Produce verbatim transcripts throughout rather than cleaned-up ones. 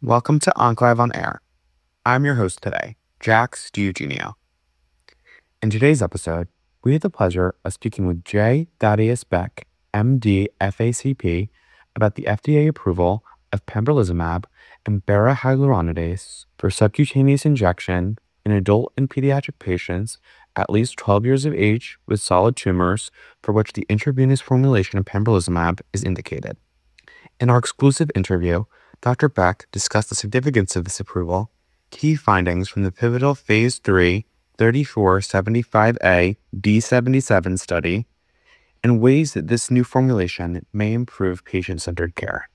Welcome to Enclave on Air. I'm your host today, Jax DiEugenio. In today's episode, we have the pleasure of speaking with J. Thaddeus Beck, M D, F A C P, about the F D A approval of pembrolizumab and barahyaluronidase for subcutaneous injection in adult and pediatric patients at least twelve years of age with solid tumors for which the intravenous formulation of pembrolizumab is indicated. In our exclusive interview, Doctor Beck discussed the significance of this approval, key findings from the pivotal Phase three thirty-four seventy-five A D seventy-seven study, and ways that this new formulation may improve patient-centered care.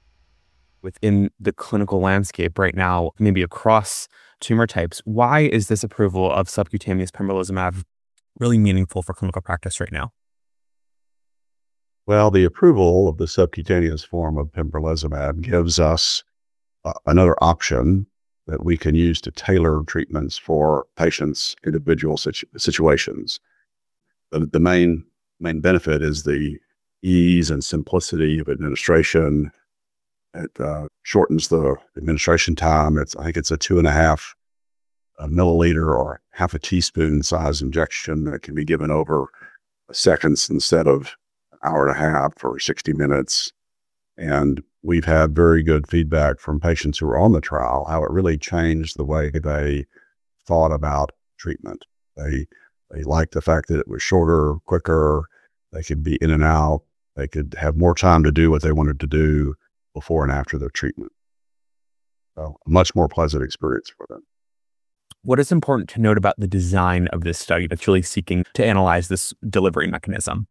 Within the clinical landscape right now, maybe across tumor types, why is this approval of subcutaneous pembrolizumab really meaningful for clinical practice right now? Well, the approval of the subcutaneous form of pembrolizumab gives us uh, another option that we can use to tailor treatments for patients' individual situ- situations. The, the main main benefit is the ease and simplicity of administration. It uh, shortens the administration time. It's I think it's a two and a half a milliliter or half a teaspoon size injection that can be given over seconds instead of hour and a half or sixty minutes. And we've had very good feedback from patients who were on the trial, how it really changed the way they thought about treatment. They, they liked the fact that it was shorter, quicker, they could be in and out, they could have more time to do what they wanted to do before and after their treatment. So a much more pleasant experience for them. What is important to note about the design of this study that's really seeking to analyze this delivery mechanism?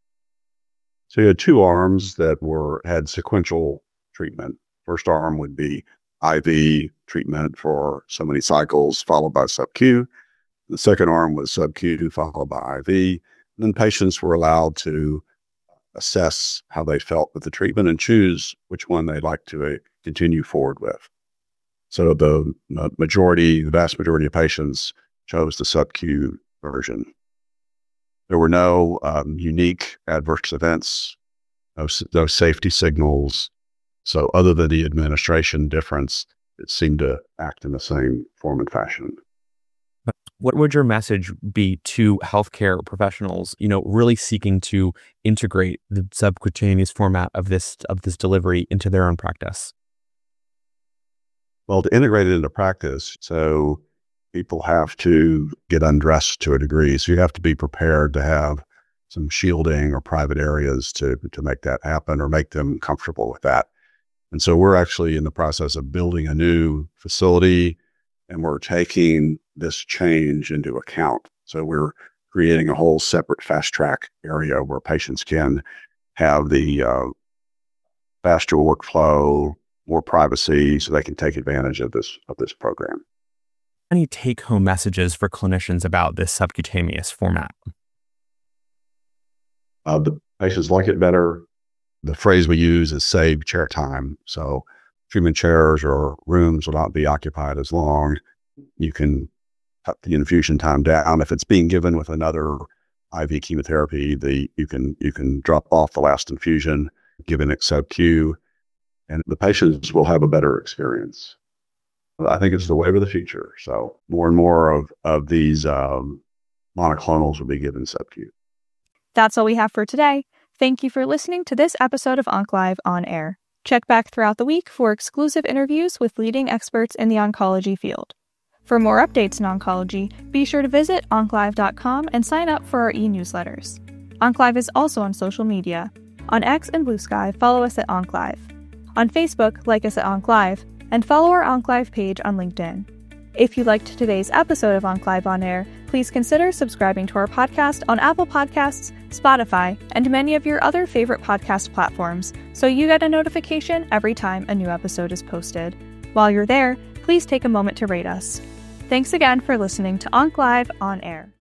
So you had two arms that were had sequential treatment. First arm would be I V treatment for so many cycles, followed by sub-Q. The second arm was sub-Q, followed by I V. And then patients were allowed to assess how they felt with the treatment and choose which one they'd like to uh, continue forward with. So the uh, majority, the vast majority of patients chose the sub-Q version. There were no um, unique adverse events, no, no safety signals. So other than the administration difference, it seemed to act in the same form and fashion. What would your message be to healthcare professionals, you know, really seeking to integrate the subcutaneous format of this of this delivery into their own practice? Well, to integrate it into practice, so people have to get undressed to a degree. So you have to be prepared to have some shielding or private areas to, to make that happen or make them comfortable with that. And so we're actually in the process of building a new facility, and we're taking this change into account. So we're creating a whole separate fast track area where patients can have the uh, faster workflow, more privacy, so they can take advantage of this of this program. Any take-home messages for clinicians about this subcutaneous format? Uh, the patients like it better. The phrase we use is save chair time. So treatment chairs or rooms will not be occupied as long. You can cut the infusion time down. If it's being given with another I V chemotherapy, the you can you can drop off the last infusion, given it sub-Q, and the patients will have a better experience. I think it's the wave of the future. So more and more of, of these um, monoclonals will be given sub-Q. That's all we have for today. Thank you for listening to this episode of Enclave on Air. Check back throughout the week for exclusive interviews with leading experts in the oncology field. For more updates in oncology, be sure to visit enclave dot com and sign up for our e-newsletters. Enclave is also on social media. On X and Blue Sky, follow us at Enclave. On Facebook, like us at Enclave, and follow our Enclave page on LinkedIn. If you liked today's episode of Enclave on Air, please consider subscribing to our podcast on Apple Podcasts, Spotify, and many of your other favorite podcast platforms so you get a notification every time a new episode is posted. While you're there, please take a moment to rate us. Thanks again for listening to Enclave on Air.